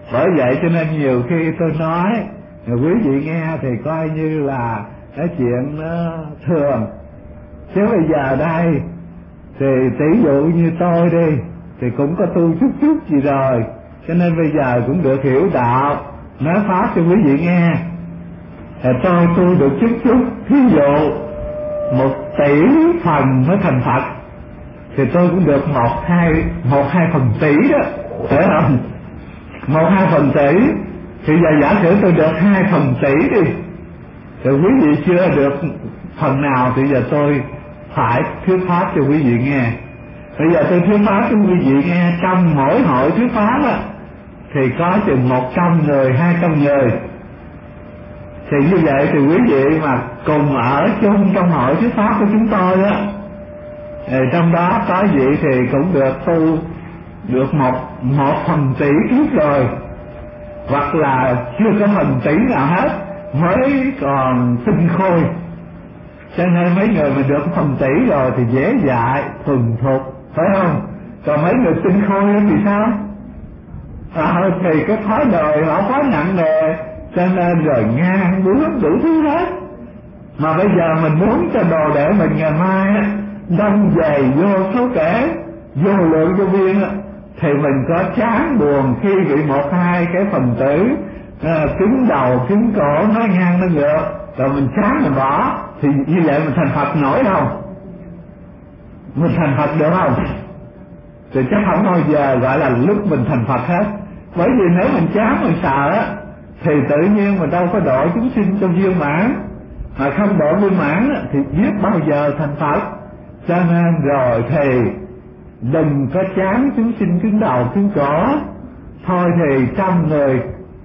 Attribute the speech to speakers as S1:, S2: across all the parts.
S1: Bởi vậy cho nên nhiều khi tôi nói quý vị nghe thì coi như là cái chuyện nó thường, chứ bây giờ đây thì tỷ dụ như tôi đi thì cũng có tu chút chút gì rồi, cho nên bây giờ cũng được hiểu đạo, nói pháp cho quý vị nghe. Thì tôi tu được chút chút, thí dụ 1 tỷ phần mới thành Phật thì tôi cũng được 1-2 phần tỷ đó, phải không? 1-2 phần tỷ thì giờ giả sử tôi được 2 phần tỷ đi, thì quý vị chưa được phần nào thì giờ tôi phải thuyết pháp cho quý vị nghe. Bây giờ tôi thuyết pháp cho quý vị nghe, trong mỗi hội thuyết pháp á thì có chừng 100 người, 200 người. Thì như vậy thì quý vị mà cùng ở chung trong hội thuyết pháp của chúng tôi á, trong đó có vị thì cũng được tu được 1 phần tỷ kiếp rồi, hoặc là chưa có phần tỷ nào hết, mới còn tinh khôi. Cho nên mấy người mà được 1 phần tỷ rồi thì dễ dạy, thuần thục, phải không? Còn mấy người tinh khôi thì sao? Thì cái thói đời họ quá nặng nề, cho nên rồi ngang bướng đủ thứ hết. Mà bây giờ mình muốn cho đồ đệ mình ngày mai á đông dày vô số kể, vô lượng vô biên á, thì mình có chán buồn khi bị 1-2 cái phần tử cứng đầu cứng cổ nói ngang nói ngược, rồi mình chán mình bỏ, thì như vậy mình thành Phật nổi không? Mình thành Phật được không? Thì chắc không bao giờ gọi là lúc mình thành Phật hết. Bởi vì nếu mình chán mình sợ á thì tự nhiên mình đâu có độ chúng sinh cho viên mãn, mà không độ viên mãn thì biết bao giờ thành Phật. Cho nên rồi thì đừng có chán chúng sinh cứng đầu cứng cổ. Thôi thì 100 người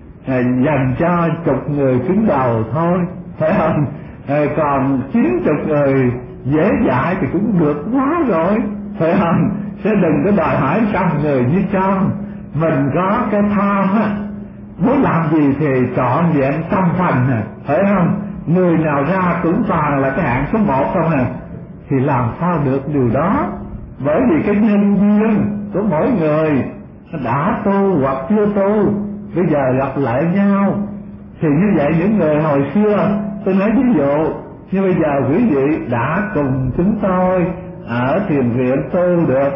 S1: dành cho 10 người cứng đầu thôi, phải không? Còn 90 người dễ dãi thì cũng được quá rồi, phải không? Chứ đừng có đòi hỏi 100 người như trong. Mình có cái tham á, muốn làm gì thì trọn vẹn 100%, phải không? Người nào ra cũng toàn là cái hạng số 1 không à, thì làm sao được điều đó? Bởi vì cái nhân duyên của mỗi người đã tu hoặc chưa tu, bây giờ gặp lại nhau. Thì như vậy những người hồi xưa, tôi nói ví dụ, như bây giờ quý vị đã cùng chúng tôi ở thiền viện tu được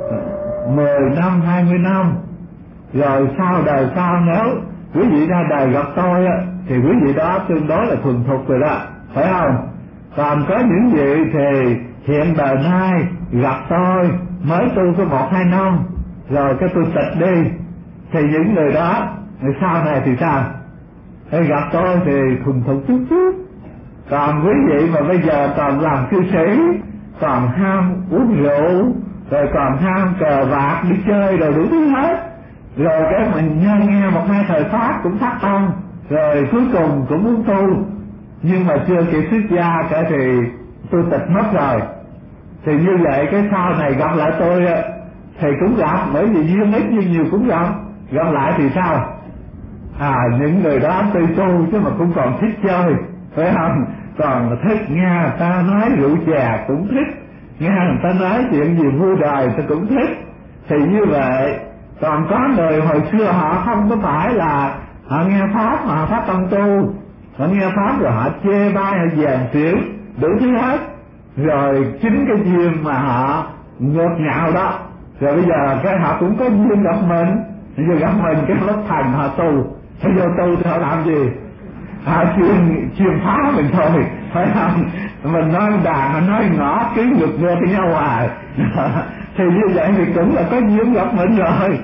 S1: 10 năm, 20 năm, rồi sau đời sau nếu quý vị ra đời gặp tôi á, thì quý vị đó tương đối là thuần thục rồi đó, phải không? Còn có những vị thì hiện đời nay gặp tôi mới tu có 1-2 năm, rồi cái tôi tịch đi, thì những người đó sau này thì sao? Gặp tôi thì thuần thục chút chút. Còn quý vị mà bây giờ còn làm cư sĩ, còn ham uống rượu, rồi còn ham cờ bạc đi chơi rồi đủ thứ hết, rồi cái mình nghe 1-2 thời pháp cũng thắt tâm, rồi cuối cùng cũng muốn tu, nhưng mà chưa kịp xuất gia cả thì tôi tịch mất rồi. Thì như vậy cái sau này gặp lại tôi thì cũng gặp, bởi vì duyên ít nhưng nhiều cũng gặp lại thì sao? Những người đó tuy tu chứ mà cũng còn thích chơi, phải không? Còn thích nghe người ta nói rượu chè cũng thích, nghe người ta nói chuyện gì vui đời tôi cũng thích. Thì như vậy, còn có người hồi xưa họ không có phải là họ nghe pháp mà họ phát tâm tu, họ nghe pháp rồi họ chê bai, họ dèm xỉu đủ thứ hết, rồi chính cái duyên mà họ ngược ngạo đó, rồi bây giờ cái họ cũng có duyên gặp mình, giờ gặp mình cái lớp thành họ tu, bây giờ tu thì họ làm gì? Họ chuyên phá mình thôi, phải không? Mình nói đàn, mình nói ngõ, cứ ngược ngược với nhau hoài. Thì như vậy thì cũng là có duyên gặp mình rồi.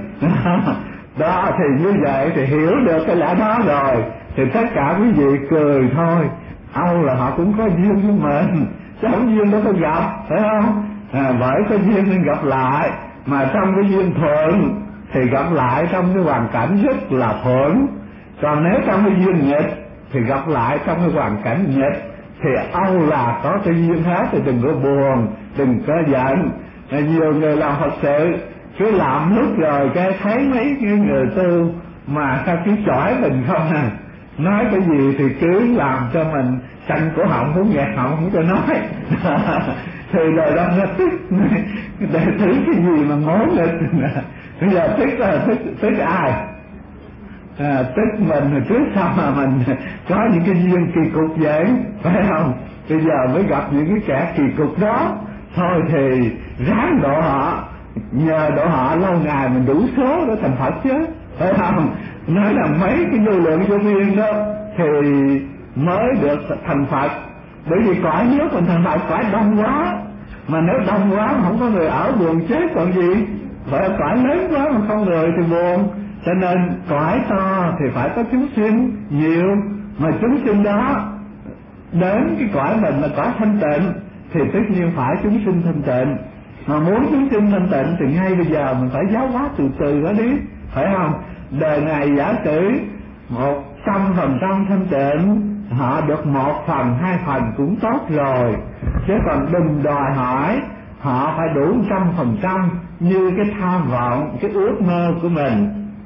S1: Đó, thì như vậy thì hiểu được cái lẽ đó rồi, thì tất cả quý vị cười thôi. Âu là họ cũng có duyên với mình, chứ không duyên đâu có gặp, phải không? Bởi có duyên nên gặp lại, mà trong cái duyên thuận thì gặp lại trong cái hoàn cảnh rất là thuận. Còn nếu trong cái duyên nghịch thì gặp lại trong cái hoàn cảnh nghịch, thì Âu là có cái duyên hết, thì đừng có buồn, đừng có giận. Nhiều người làm Phật sự cứ làm lúc rồi cái thấy mấy cái người tu mà sao cứ chỏi mình không à, nói cái gì thì cứ làm cho mình căng cổ họng, muốn nghẹt họng không cho nói. Thì đời đó nó tức, để thử cái gì mà ngố nghịch. Bây giờ tức là tức ai? tức mình trước sau mà mình có những cái duyên kỳ cục vậy, phải không? Bây giờ mới gặp những cái kẻ kỳ cục đó, thôi thì ráng độ họ, nhờ độ họ lâu ngày mình đủ số để thành Phật chứ, phải không? Nói là mấy cái vô lượng vô biên đó thì mới được thành Phật, bởi vì cõi nước mình thành Phật cõi đông quá, mà nếu đông quá mà không có người ở buồn chết còn gì, phải cõi lớn quá mà không người thì buồn. Cho nên cõi to thì phải có chúng sinh nhiều, mà chúng sinh đó đến cái cõi mình là cõi thanh tịnh thì tất nhiên phải chúng sinh thanh tịnh. Mà muốn chúng sinh thanh tịnh thì ngay bây giờ mình phải giáo hóa từ từ đó đi, phải không? Đời này giả sử 100% thanh tịnh, họ được 1 phần 2 phần cũng tốt rồi, chứ còn đừng đòi hỏi họ phải đủ 100% như cái tham vọng, cái ước mơ của mình.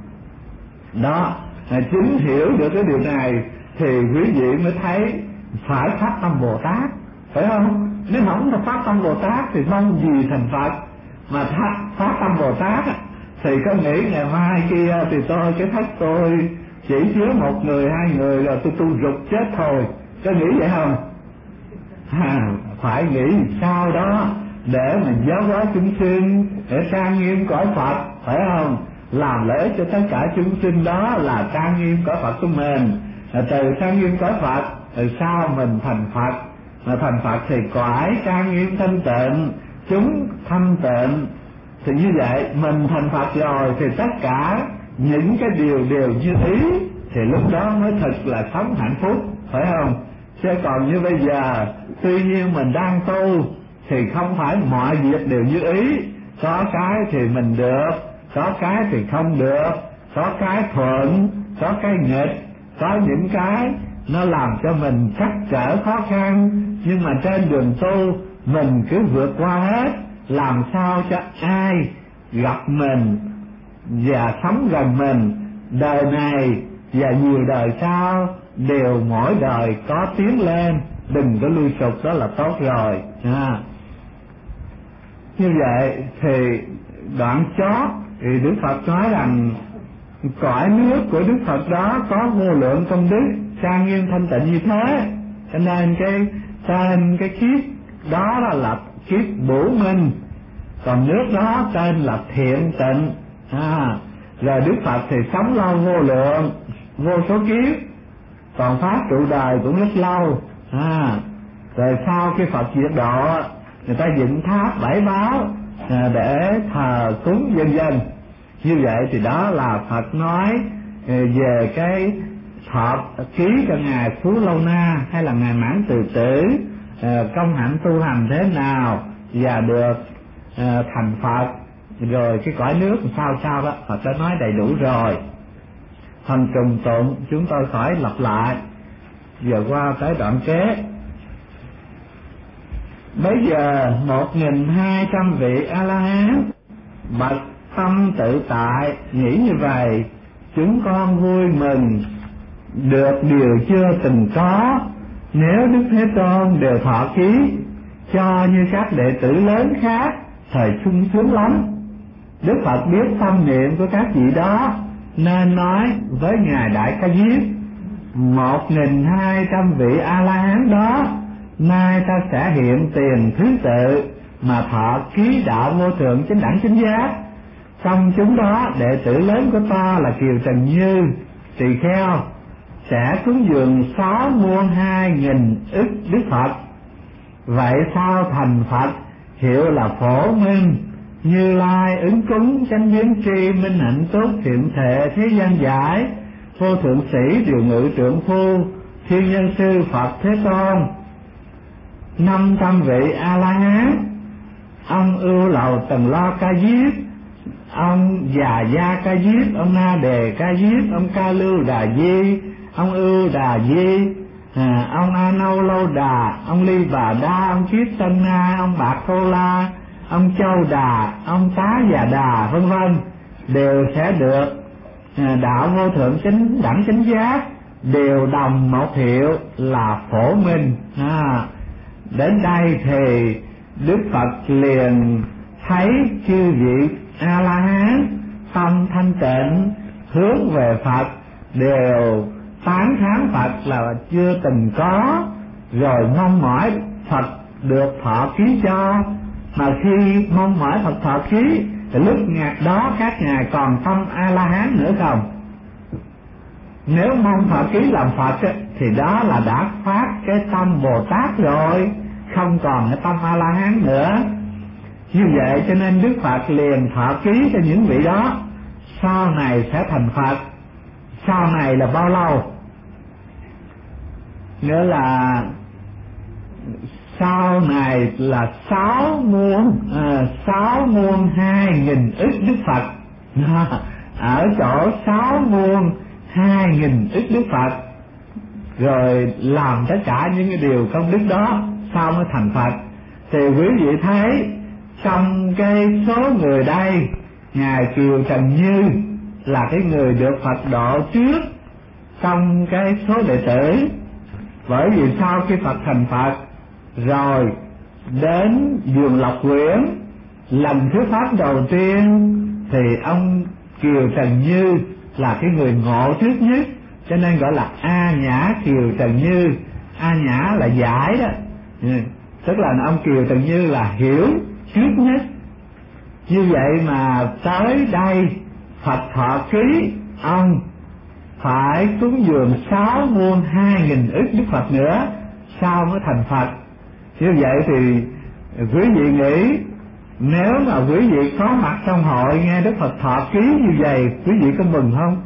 S1: Đó, chính hiểu được cái điều này thì quý vị mới thấy phải phát tâm Bồ Tát, phải không? Nếu không là phát tâm Bồ Tát thì mong gì thành Phật, mà phát tâm Bồ Tát thì có nghĩ ngày mai kia thì tôi cái thất tôi chỉ chứa 1 người 2 người rồi tôi tu rụt chết thôi, có nghĩ vậy không? Phải nghĩ sao đó để mình giáo hóa chúng sinh, để trang nghiêm cõi Phật, phải không? Làm lợi ích cho tất cả chúng sinh, đó là trang nghiêm cõi Phật của mình. Từ trang nghiêm cõi Phật từ sau mình thành Phật, mà thành Phật thì cõi trang nghiêm thanh tịnh, chúng thanh tịnh, thì như vậy mình thành Phật rồi thì tất cả những cái điều đều như ý, thì lúc đó mới thật là sống hạnh phúc, phải không? Chứ còn như bây giờ tuy nhiên mình đang tu thì không phải mọi việc đều như ý, có cái thì mình được, có cái thì không được, có cái thuận, có cái nghịch, có những cái nó làm cho mình trắc trở khó khăn, nhưng mà trên đường tu mình cứ vượt qua hết, làm sao cho ai gặp mình và sống gần mình đời này và nhiều đời sau đều mỗi đời có tiến lên, đừng có lui sụp, đó là tốt rồi. Như vậy thì đoạn chót thì Đức Phật nói rằng cõi nước của Đức Phật đó có vô lượng công đức, trang nghiêm thanh tịnh như thế, cho nên cái tên cái kiếp đó là kiếp Bửu Minh, còn nước đó tên là Thiện Tịnh. Rồi Đức Phật thì sống lâu vô lượng, vô số kiếp, còn pháp trụ đời cũng rất lâu. Rồi sau khi Phật diệt độ, người ta dựng tháp 7 báo để thờ cúng vân vân. Như vậy thì đó là Phật nói về cái thọ ký cho ngài Phú Lâu Na hay là ngài Mãn Từ Tử, công hạnh tu hành thế nào và được thành Phật, rồi cái cõi nước sao đó Phật đã nói đầy đủ rồi. Phần trùng tụng chúng tôi khỏi lặp lại, giờ qua tới đoạn kế. Bây giờ 1.200 vị A-la-hán bậc tâm tự tại nghĩ như vậy: chúng con vui mừng được điều chưa từng có, nếu Đức Thế Tôn đều thọ ký cho như các đệ tử lớn khác, thời sung sướng lắm. Đức Phật biết tâm niệm của các vị đó nên nói với ngài Đại Ca Diếp: 1.200 vị A-la-hán đó nay ta sẽ hiện tiền thứ tự mà thọ ký đạo vô thượng chánh đẳng chánh giác. Trong chúng đó đệ tử lớn của ta là Kiều Trần Như, tỳ kheo, sẽ cúng dường 6 muôn 2.000 ức Đức Phật. Vậy sao thành Phật hiệu là Phổ Minh, Như Lai ứng cúng chánh biến tri minh hạnh túc thiện thệ thế gian giải, vô thượng sĩ điều ngự trượng phu thiên nhân sư Phật Thế Tôn. 500 vị A-la-hán, ông Ưu Lầu Tần Lo Ca Diếp, ông Già Gia Ca Diếp, ông Na Đề Ca Diếp, ông Ca Lưu Đà Di, ông Ưu Đà Di, ông A Nâu Lâu Đà, ông Ly Bà Đa, ông Kiết Tân Na, ông Bạc Cô La, ông Châu Đà, ông Tá Già Đà, vân vân, đều sẽ được đạo vô thượng chánh đẳng chánh giác, đều đồng một hiệu là Phổ Minh. Đến đây thì Đức Phật liền thấy chư vị A-la-hán tâm thanh tịnh hướng về Phật, đều tán thán Phật là chưa từng có, rồi mong mỏi Phật được thọ ký cho. Mà khi mong mỏi Phật thọ ký thì lúc đó các ngài còn tâm A-la-hán nữa không? Nếu mong thọ ký làm Phật thì đó là đã phát cái tâm Bồ Tát rồi, không còn cái tâm A-la-hán nữa. Như vậy cho nên Đức Phật liền thọ ký cho những vị đó sau này sẽ thành Phật. Sau này là bao lâu? Nghĩa là sau này là 6 muôn 2.000 ức Đức Phật. Ở chỗ 6 muôn 2.000 ức Đức Phật, rồi làm tất cả những cái điều công đức đó sau mới thành Phật. Thì quý vị thấy trong cái số người đây, ngài Kiều Trần Như là cái người được Phật độ trước trong cái số đệ tử. Bởi vì sau khi Phật thành Phật rồi đến vườn Lộc Quyển lần thuyết pháp đầu tiên thì ông Kiều Trần Như là cái người ngộ trước nhất, cho nên gọi là A Nhã Kiều Trần Như. A Nhã là giải đó, tức là ông Kiều Trần Như là hiểu trước nhất. Như vậy mà tới đây Phật thọ ký, ông phải cúng dường 6 muôn 2.000 ức Đức Phật nữa sau mới thành Phật. Như vậy thì quý vị nghĩ nếu mà quý vị có mặt trong hội nghe Đức Phật thọ ký như vậy, quý vị có mừng không?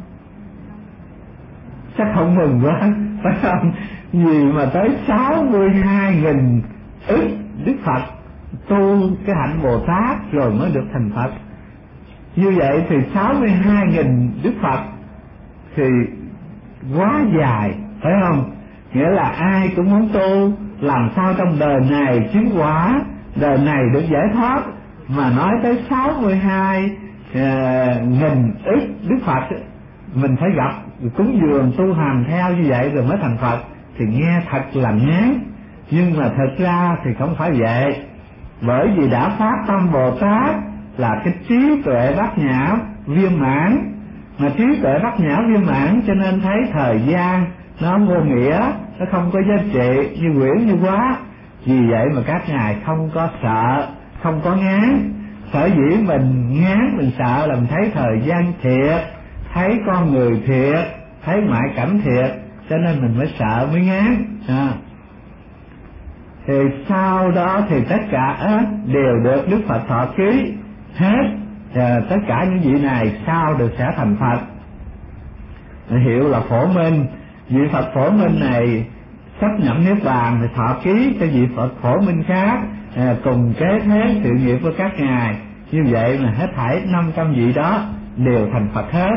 S1: Chắc không mừng quá, phải không? Vì mà tới 62.000 ức Đức Phật tu cái hạnh Bồ Tát rồi mới được thành Phật. Như vậy thì 62.000 Đức Phật thì quá dài, phải không? Nghĩa là ai cũng muốn tu làm sao trong đời này chứng quả, đời này được giải thoát. Mà nói tới 62.000 ức Đức Phật, mình phải gặp cúng dường tu hành theo như vậy rồi mới thành Phật, thì nghe thật là ngán. Nhưng mà thật ra thì không phải vậy. Bởi vì đã phát tâm Bồ Tát là cái trí tuệ bát nhã viên mãn. Mà trí tuệ bát nhã viên mãn cho nên thấy thời gian nó vô nghĩa, nó không có giá trị, như quyển như quá. Vì vậy mà các ngài không có sợ, không có ngán. Sở dĩ mình ngán, mình sợ là mình thấy thời gian thiệt, thấy con người thiệt, thấy ngoại cảnh thiệt, cho nên mình mới sợ, mới ngán. Thì sau đó thì tất cả đều được Đức Phật thọ ký hết. Tất cả những vị này sau được sẽ thành Phật, hiệu là Phổ Minh. Vị Phật Phổ Minh này sắp nhậm niết bàn thì thọ ký cho vị Phật Phổ Minh khác, cùng kế thế sự nghiệp của các ngài. Như vậy mà hết thảy 500 vị đó đều thành Phật hết.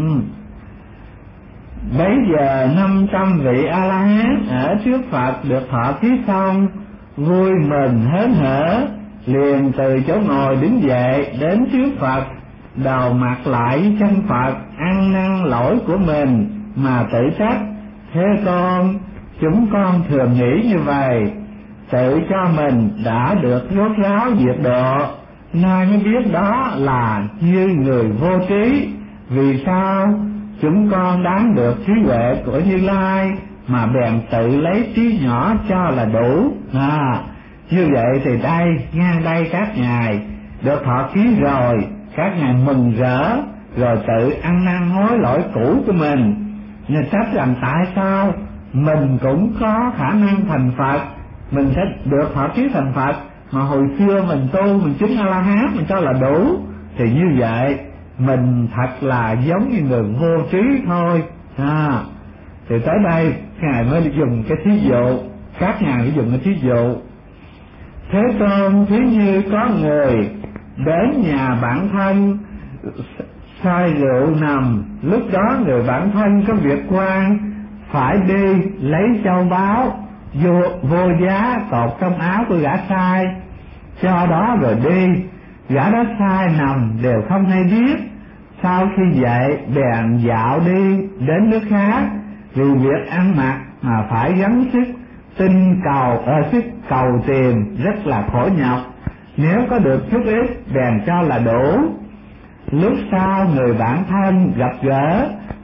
S1: Bấy giờ 500 vị A-la-hán ở trước Phật được thọ ký xong, vui mừng hớn hở, liền từ chỗ ngồi đứng dậy đến trước Phật, đầu mặt lại chân Phật, ăn năn lỗi của mình mà tự trách: thế con, chúng con thường nghĩ như vậy, tự cho mình đã được rốt ráo diệt độ, nay mới biết đó là như người vô trí. Vì sao chúng con đáng được trí huệ của Như Lai mà bèn tự lấy trí nhỏ cho là đủ. Như vậy thì đây, ngang đây các ngài được thọ ký rồi, các ngài mừng rỡ, rồi tự ăn năn hối lỗi cũ của mình, nhưng trách rằng tại sao mình cũng có khả năng thành Phật, mình sẽ được thọ ký thành Phật, mà hồi xưa mình tu, mình chứng A-la-hán mình cho là đủ. Thì như vậy mình thật là giống như người vô trí thôi. Thì tới đây ngài mới dùng cái thí dụ, các ngài mới dùng cái thí dụ: thế tôn, thí như có người đến nhà bạn thân say rượu nằm, lúc đó người bạn thân có việc quan, phải đi lấy châu báu vô giá cột trong áo của gã sai, cho đó rồi đi. Gã đó sai nằm đều không hay biết, sau khi dậy bèn dạo đi đến nước khác, vì việc ăn mặc mà phải gắng sức sức cầu tìm rất là khổ nhọc, nếu có được chút ít bèn cho là đủ. Lúc sau người bạn thân gặp gỡ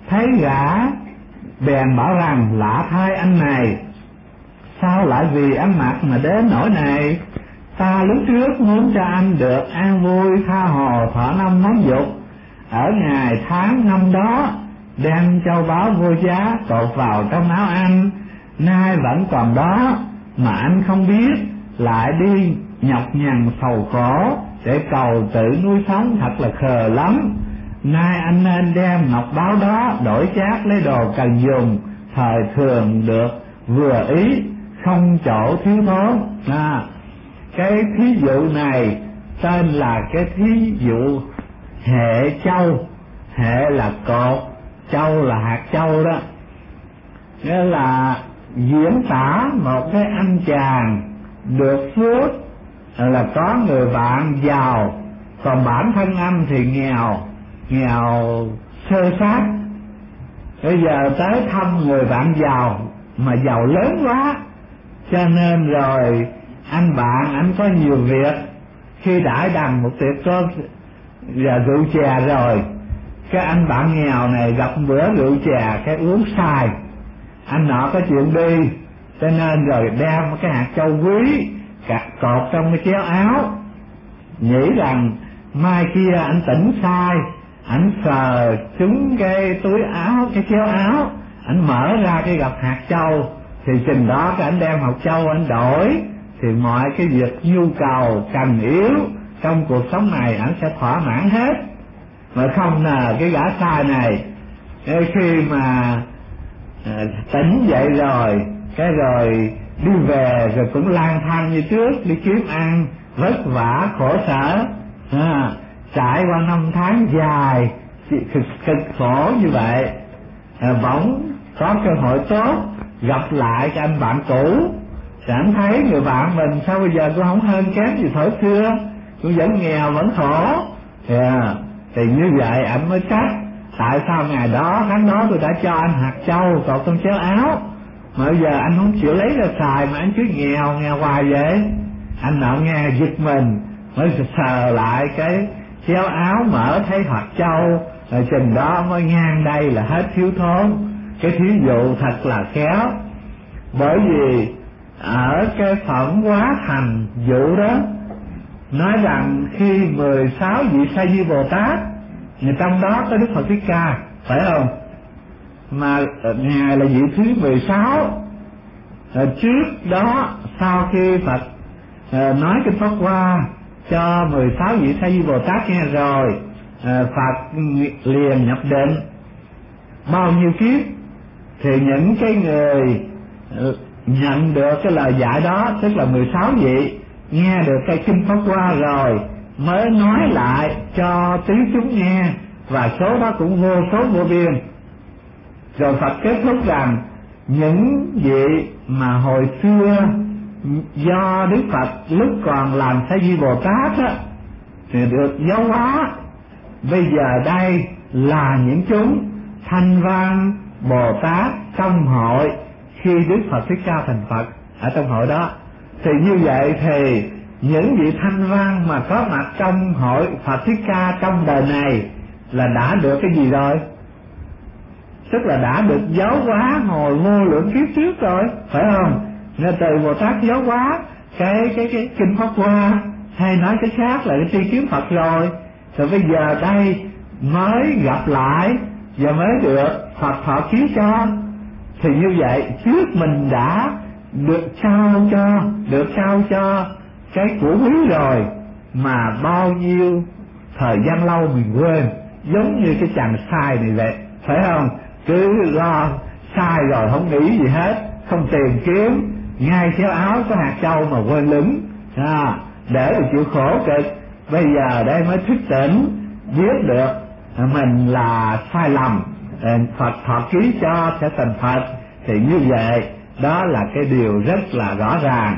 S1: thấy gã bèn bảo rằng: lạ thay anh này, sao lại vì ăn mặc mà đến nỗi này? Ta lúc trước muốn cho anh được an vui tha hồ thọ năm món dục, ở ngày tháng năm đó đem châu báu vô giá cột vào trong áo anh, nay vẫn còn đó mà anh không biết, lại đi nhọc nhằn sầu khổ để cầu tự nuôi sống, thật là khờ lắm. Nay anh nên đem ngọc báu đó đổi chác lấy đồ cần dùng, thời thường được vừa ý, không chỗ thiếu thốn. Cái thí dụ này tên là cái thí dụ hệ châu. Hệ là cột, châu là hạt châu đó. Nghĩa là diễn tả một cái anh chàng được phước là có người bạn giàu, còn bản thân anh thì nghèo sơ sát. Bây giờ tới thăm người bạn giàu mà giàu lớn quá, cho nên rồi anh bạn anh có nhiều việc, khi đãi đằng một tiệc có rượu chè rồi, cái anh bạn nghèo này gặp bữa rượu chè cái uống sai, anh nọ có chuyện đi, cho nên rồi đem cái hạt châu quý cột trong cái chéo áo, nghĩ rằng mai kia anh tỉnh sai, anh sờ trúng cái túi áo, cái chéo áo, anh mở ra cái gặp hạt châu, thì chừng đó cái anh đem hạt châu anh đổi, thì mọi cái việc nhu cầu cần yếu trong cuộc sống này anh sẽ thỏa mãn hết. Mà không là cái gã sai này, khi mà tỉnh dậy rồi, cái rồi đi về rồi cũng lang thang như trước, đi kiếm ăn vất vả khổ sở, trải qua năm tháng dài cực khổ như vậy, bỗng có cơ hội tốt gặp lại cái anh bạn cũ, cảm thấy người bạn mình sao bây giờ cũng không hơn kém gì thời xưa, cũng vẫn nghèo vẫn khổ, thì như vậy anh mới trách tại sao ngày đó tháng đó tôi đã cho anh hạt châu cột trong chéo áo, mà bây giờ anh không chịu lấy ra xài mà anh cứ nghèo hoài vậy. Anh nọ nghe giật mình mới sờ lại cái chéo áo, mở thấy hạt châu, rồi chừng đó mới ngang đây là hết thiếu thốn. Cái thí dụ thật là khéo, bởi vì ở cái phẩm Hóa Thành dụ đó nói rằng khi 16 vị Sa Di Bồ Tát, trong đó có Đức Phật Thích Ca, phải không? Mà ngài là vị thứ 16. Trước đó sau khi Phật nói kinh Pháp Hoa cho 16 vị Sa Di Bồ Tát nghe rồi, Phật liền nhập định. Bao nhiêu kiếp thì những cái người nhận được cái lời dạy đó, tức là 16 vị, nghe được cái kinh Pháp Hoa rồi mới nói lại cho tứ chúng nghe, và số đó cũng vô số vô biên. Rồi Phật kết thúc rằng những vị mà hồi xưa do Đức Phật lúc còn làm Sa Di Bồ Tát á, thì được giáo hóa, bây giờ đây là những chúng Thanh Văn Bồ Tát trong hội khi Đức Phật Thích Ca thành Phật ở trong hội đó. Thì như vậy thì những vị Thanh Văn mà có mặt trong hội Phật Thích Ca trong đời này là đã được cái gì rồi? Tức là đã được giáo hóa hồi vô lượng kiếp trước rồi, phải không? Nên từ Bồ Tát giáo hóa cái kinh Pháp Hoa, hay nói cái khác là cái tri kiến Phật rồi bây giờ đây mới gặp lại và mới được Phật thọ ký cho. Thì như vậy trước mình đã được trao cho cái của quý rồi, mà bao nhiêu thời gian lâu mình quên, giống như cái chàng sai này vậy, phải không? Cứ lo sai rồi không nghĩ gì hết, không tìm kiếm, ngay chéo áo có hạt châu mà quên lửng, để mà chịu khổ cực. Bây giờ đây mới thức tỉnh, biết được mình là sai lầm, Phật thọ ký cho sẽ thành Phật. Thì như vậy đó là cái điều rất là rõ ràng.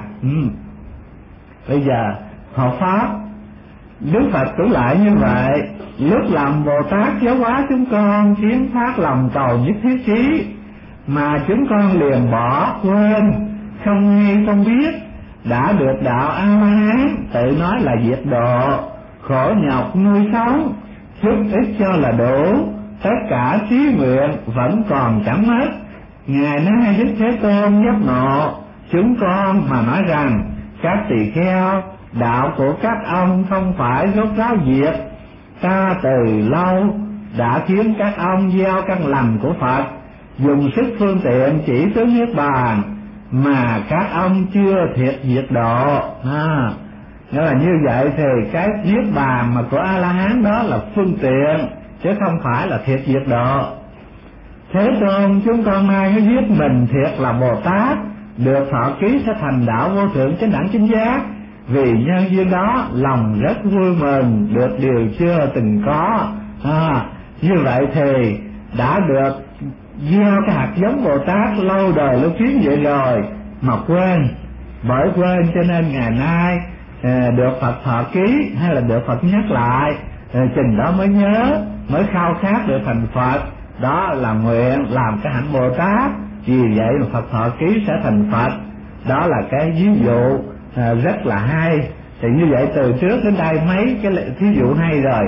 S1: Bây giờ học pháp, Đức Phật cũng lại như vậy. Lúc làm Bồ Tát giáo hóa chúng con kiến phát lòng cầu nhất thiết chí, mà chúng con liền bỏ quên, không nghe không biết, đã được đạo A La Hán, tự nói là diệt độ, khổ nhọc nuôi sống, chút ít cho là đủ, tất cả trí nguyện vẫn còn chẳng mất. Ngày nay Đức Thế Tôn giác ngộ chúng con mà nói rằng các tỳ kheo, đạo của các ông không phải rốt ráo diệt. Ta từ lâu đã khiến các ông gieo căn lành của Phật, dùng sức phương tiện chỉ tướng niết bàn, mà các ông chưa thiệt diệt độ. Nghĩa là như vậy thì cái niết bàn mà của A La Hán đó là phương tiện, chứ không phải là thiệt diệt độ. Thế Tôn chúng con nay mới biết mình thiệt là Bồ Tát, được thọ ký sẽ thành đạo vô thượng chánh đẳng chánh giác. Vì nhân duyên đó lòng rất vui mừng, được điều chưa từng có. Như vậy thì đã được gieo cái hạt giống Bồ Tát lâu đời lâu kiếp vậy rồi mà quên. Bởi quên cho nên ngày nay được Phật thọ ký hay là được Phật nhắc lại, chừng đó mới nhớ, mới khao khát được thành Phật. Đó là nguyện làm cái hạnh Bồ Tát. Vì vậy mà Phật thọ ký sẽ thành Phật. Đó là cái ví dụ rất là hay. Thì như vậy từ trước đến đây mấy cái thí dụ hay rồi.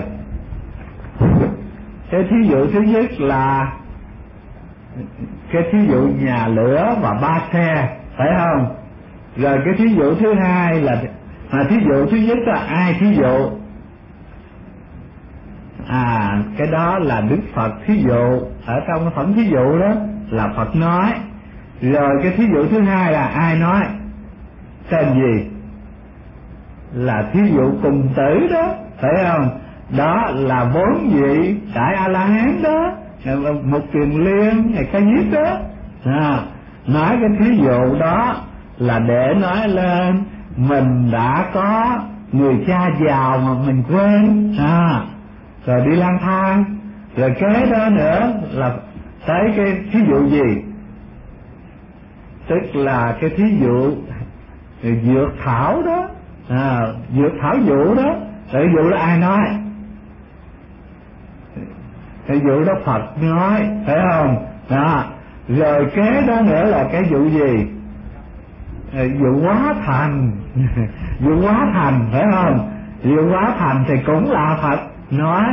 S1: Cái thí dụ thứ nhất là cái thí dụ nhà lửa và 3 xe, phải không? Rồi cái thí dụ thứ hai là thí dụ thứ nhất là ai thí dụ? Cái đó là Đức Phật thí dụ. Ở trong cái phẩm thí dụ đó là Phật nói. Rồi cái thí dụ thứ hai là ai nói? Tên gì? Là thí dụ cùng tử đó, phải không? Đó là 4 vị Đại A La Hán đó, Một Kiền Liên hay Ca Diếp đó. Nói cái thí dụ đó là để nói lên mình đã có người cha giàu mà mình quên, rồi đi lang thang. Rồi kế đó nữa là tới cái thí dụ gì? Tức là cái thí dụ dược thảo đó, dược thảo dụ đó. Cái dụ đó ai nói? Cái dụ đó Phật nói, phải không? Rồi kế đó nữa là cái dụ gì? Dụ hóa thành. Dụ hóa thành, phải không? Dụ hóa thành thì cũng là Phật nói.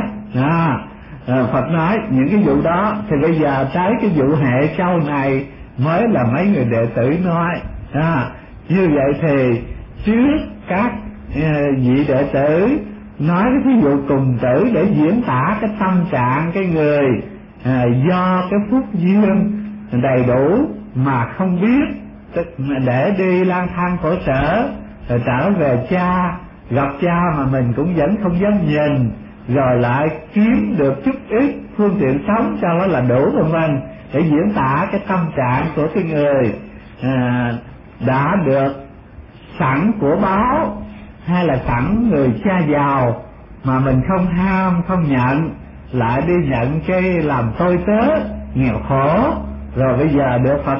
S1: Phật nói những cái vụ đó. Thì bây giờ tới cái vụ hệ sau này mới là mấy người đệ tử nói. Như vậy thì trước các vị đệ tử nói cái thí dụ cùng tử để diễn tả cái tâm trạng cái người do cái phúc duyên đầy đủ mà không biết, để đi lang thang khổ sở, rồi trở về cha, gặp cha mà mình cũng vẫn không dám nhìn, rồi lại kiếm được chút ít phương tiện sống cho nó là đủ, vân vân, để diễn tả cái tâm trạng của cái người đã được sẵn của báo hay là sẵn người cha giàu mà mình không ham không nhận, lại đi nhận cái làm tôi tớ nghèo khổ, rồi bây giờ được Phật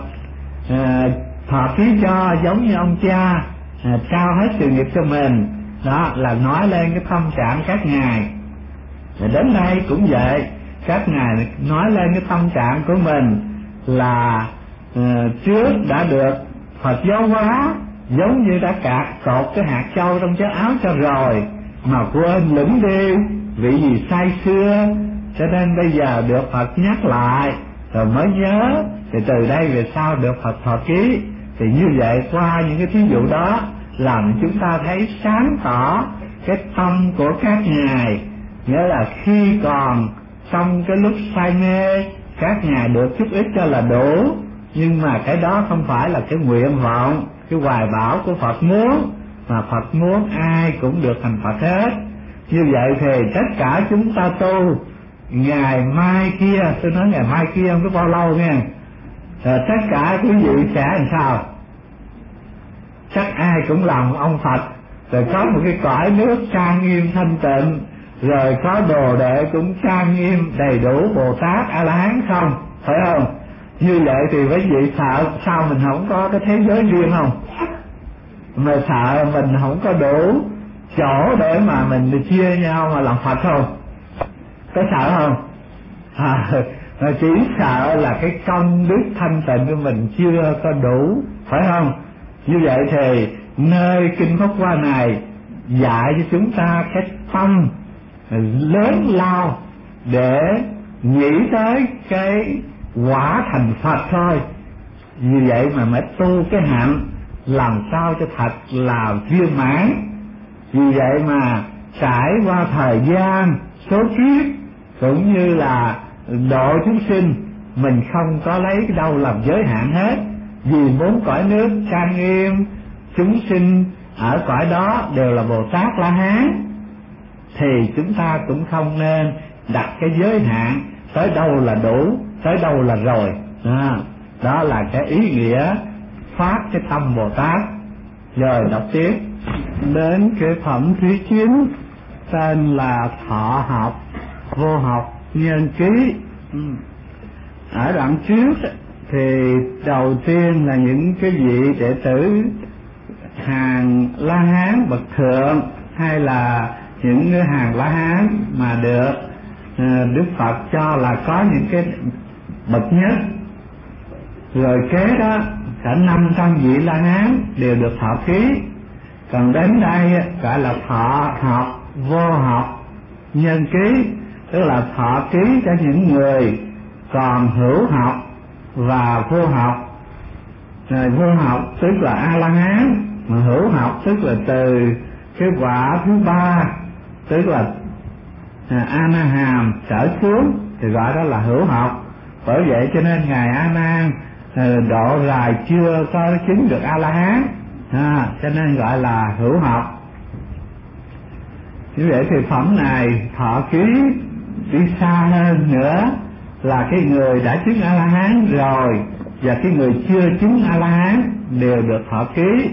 S1: thọ ký cho giống như ông cha, trao hết sự nghiệp cho mình. Đó là nói lên cái tâm trạng các ngài. Và đến đây cũng vậy, các ngài nói lên cái tâm trạng của mình là trước đã được Phật giáo hóa, giống như đã cột cái hạt châu trong chiếc áo cho rồi mà quên lửng đi vì gì say xưa, cho nên bây giờ được Phật nhắc lại rồi mới nhớ. Thì từ đây về sau được Phật thọ ký. Thì như vậy qua những cái thí dụ đó làm chúng ta thấy sáng tỏ cái tâm của các ngài. Nghĩa là khi còn trong cái lúc say mê, các ngài được chút ít cho là đủ, nhưng mà cái đó không phải là cái nguyện vọng, cái hoài bão của Phật muốn, mà Phật muốn ai cũng được thành Phật hết. Như vậy thì tất cả chúng ta tu ngày mai kia, tôi nói ngày mai kia không có bao lâu nha, tất cả quý vị sẽ làm sao? Chắc ai cũng làm ông Phật, rồi có một cái cõi nước trang nghiêm thanh tịnh, rồi có đồ đệ cũng trang nghiêm đầy đủ Bồ Tát A La Hán không, phải không? Như vậy thì quý vị sợ sao mình không có cái thế giới riêng không? Mà sợ mình không có đủ chỗ để mà mình chia nhau mà làm Phật không? Có sợ không? Chỉ sợ là cái công đức thanh tịnh của mình chưa có đủ, phải không? Như vậy thì nơi Kinh Pháp Hoa này dạy cho chúng ta cái tâm lớn lao để nghĩ tới cái quả thành Phật thôi. Vì vậy mà mới tu cái hạnh làm sao cho thật là viên mãn. Vì vậy mà trải qua thời gian số kiếp cũng như là độ chúng sinh, mình không có lấy cái đâu làm giới hạn hết. Vì muốn cõi nước trang nghiêm, chúng sinh ở cõi đó đều là Bồ Tát La Hán, thì chúng ta cũng không nên đặt cái giới hạn tới đâu là đủ, tới đâu là rồi. Đó là cái ý nghĩa phát cái tâm Bồ Tát. Rồi đọc tiếp đến cái phẩm thứ 9, tên là thọ học, vô học, nhân ký. Ở đoạn trước thì đầu tiên là những cái vị đệ tử hàng La Hán bậc thượng, hay là những cái hàng La Hán mà được Đức Phật cho là có những cái bậc nhất. Rồi kế đó cả 500 vị La Hán đều được thọ ký. Còn đến đây gọi là thọ học, vô học, nhân ký, tức là thọ ký cho những người còn hữu học và vô học. Rồi vô học tức là A La Hán, mà hữu học tức là từ cái quả thứ 3, tức là A Na Hàm trở xuống thì gọi đó là hữu học. Bởi vậy cho nên ngài A Nan độ dài chưa có chứng được A La Hán, cho nên gọi là hữu học. Như vậy thì phẩm này thọ ký đi xa hơn nữa, là cái người đã chứng A La Hán rồi và cái người chưa chứng A La Hán đều được thọ ký.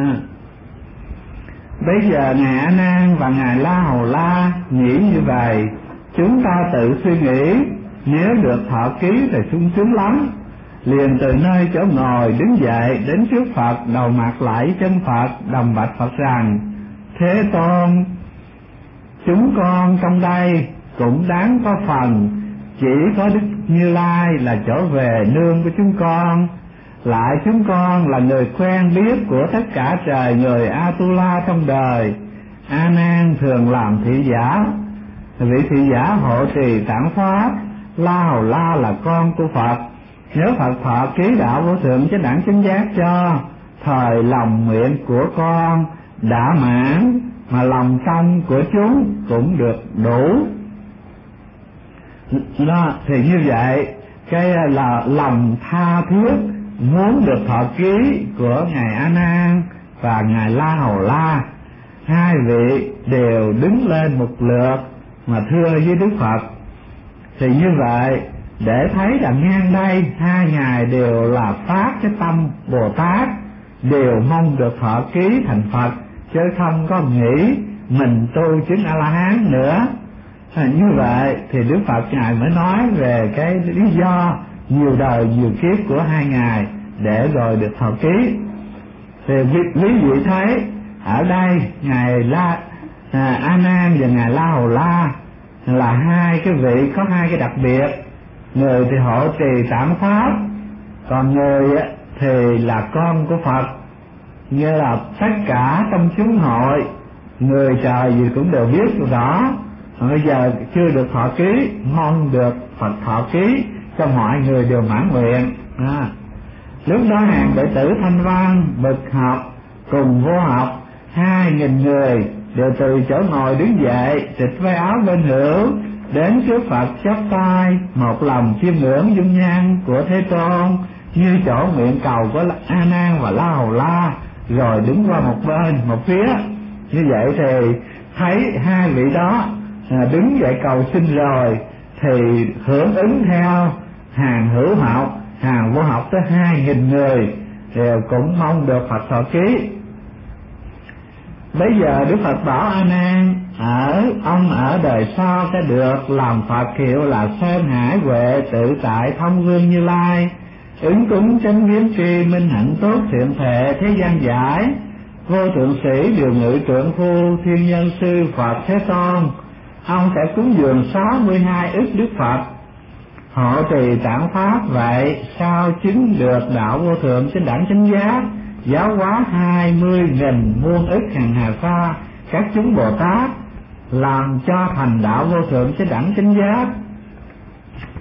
S1: Bây giờ ngài A Nan và ngài La Hầu La nghĩ như vậy, chúng ta tự suy nghĩ, nếu được thọ ký thì sung sướng lắm. Liền từ nơi chỗ ngồi đứng dậy đến trước Phật, đầu mặt lạy chân Phật, đồng bạch Phật rằng: Thế Tôn, chúng con trong đây cũng đáng có phần, chỉ có Đức Như Lai là trở về nương của chúng con. Lại chúng con là người quen biết của tất cả trời người Atula trong đời. A Nan thường làm thị giả, vị thị giả hộ trì tản pháp. La Hầu La là con của Phật. Nếu Phật thọ ký đạo vô thượng chánh đẳng chánh giác cho, thời lòng nguyện của con đã mãn, mà lòng tâm của chúng cũng được đủ. Đó, thì như vậy cái là lòng tha thiết muốn được thọ ký của ngài A Nan và ngài La Hầu La. Hai vị đều đứng lên một lượt mà thưa với Đức Phật. Thì như vậy để thấy rằng ngang đây hai ngài đều là phát cái tâm Bồ Tát, đều mong được thọ ký thành Phật, chứ không có nghĩ mình tu chứng A La Hán nữa. Như vậy thì Đức Phật ngài mới nói về cái lý do nhiều đời nhiều kiếp của hai ngài để rồi được thọ ký. Thì quý vị thấy ở đây ngài A Nan và ngài La Hầu La là hai cái vị có hai cái đặc biệt. Người thì hộ trì tản pháp, còn người thì là con của Phật. Như là tất cả trong chúng hội, người trời gì cũng đều biết rõ. Bây giờ chưa được thọ ký, mong được Phật thọ ký cho mọi người đều mãn nguyện. Lúc đó hàng đệ tử Thanh Văn, bậc học cùng vô học 2.000 người đều từ chỗ ngồi đứng dậy, trịch vai áo bên hữu, đến trước Phật chắp tay, một lòng chiêm ngưỡng dung nhan của Thế Tôn như chỗ nguyện cầu của A Nan và La Hầu La, rồi đứng qua một bên một phía. Như vậy thì thấy hai vị đó đứng dậy cầu xin rồi, thì hưởng ứng theo hàng hữu học, hàng vô học tới 2.000 người đều cũng mong được Phật thọ ký. Bây giờ Đức Phật bảo A Nan ông ở đời sau sẽ được làm Phật hiệu là Sơn Hải Huệ Tự Tại Thông Vương Như Lai, ứng cúng chánh viếng tri minh hạnh tốt thiện thệ thế gian giải, vô thượng sĩ điều ngự trượng phu thiên nhân sư Phật Thế Tôn. Ông sẽ cúng dường 62 ức Đức Phật, hộ trì tản pháp. Vậy sao chứng được đạo vô thượng chánh đẳng chánh giác, giáo hóa 20.000 muôn ức hàng hà sa các chúng Bồ Tát, làm cho thành đạo vô thượng chánh đẳng chánh giác.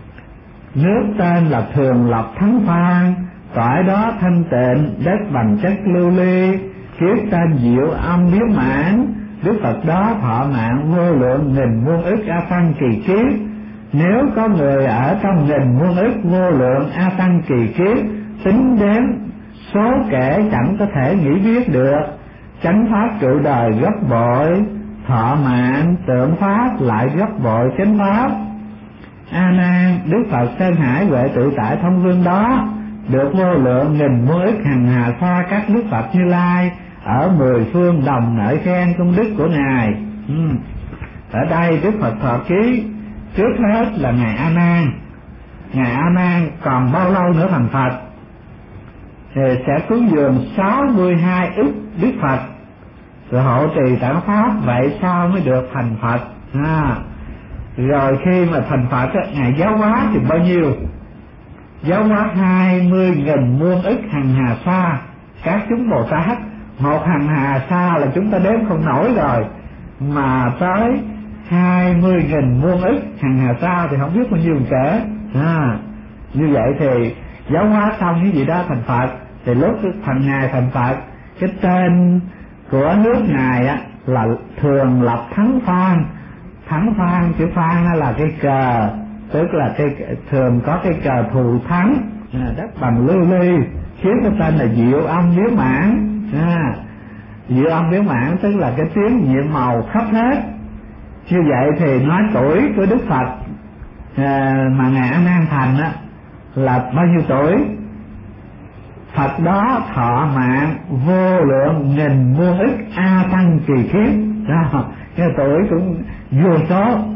S1: nước tên là Thường Lập Thắng Phan, cõi đó thanh tịnh, đất bằng chất lưu ly, kiếp tên Diệu Âm Miếu Mãn. Đức Phật đó thọ mạng vô lượng nghìn muôn ức a tăng kỳ kiếp. Nếu có người ở trong nghìn muôn ức vô lượng a tăng kỳ kiếp, tính đếm số kể chẳng có thể nghĩ biết được. Chánh pháp trụ đời gấp bội, thọ mạng tượng pháp lại gấp bội chánh pháp. A Nan, Đức Phật Sơn Hải Huệ Tự Tại Thông Vương đó được vô lượng nghìn muôn ức hằng hà sa các Đức Phật Như Lai ở mười phương đồng ngợi khen công đức của ngài. Ở đây Đức Phật thọ ký trước hết là ngài A Nan. Ngài A Nan còn bao lâu nữa thành Phật? Thì sẽ cúng dường 62 ức Đức Phật rồi hộ trì tạng pháp, vậy sao mới được thành Phật? Rồi khi mà thành Phật ngài giáo hóa thì bao nhiêu? Giáo hóa 20.000 muôn ức hằng hà sa các chúng Bồ Tát. Một hằng hà sa là chúng ta đếm không nổi rồi, mà tới 20.000 muôn ức hằng hà sa thì không biết bao nhiêu kể. Như vậy thì giáo hóa xong cái gì đó thành Phật. Thì lúc thằng ngài thành Phật, cái tên của nước ngài á là Thường Lập Thắng Phan. Thắng Phan, chữ Phan là cái cờ, tức là cái thường có cái cờ thù thắng, đất bằng lưu ly, khiến cái tên là Diệu Âm Miếu Mãn. Diệu Âm Miếu Mãn tức là cái tiếng nhiệm màu khắp hết. Như vậy thì nói tuổi của Đức Phật mà ngài A Nan thành á là bao nhiêu tuổi? Phật đó thọ mạng vô lượng nghìn muôn ức a tăng kỳ kiếp. Cái tuổi cũng vô số.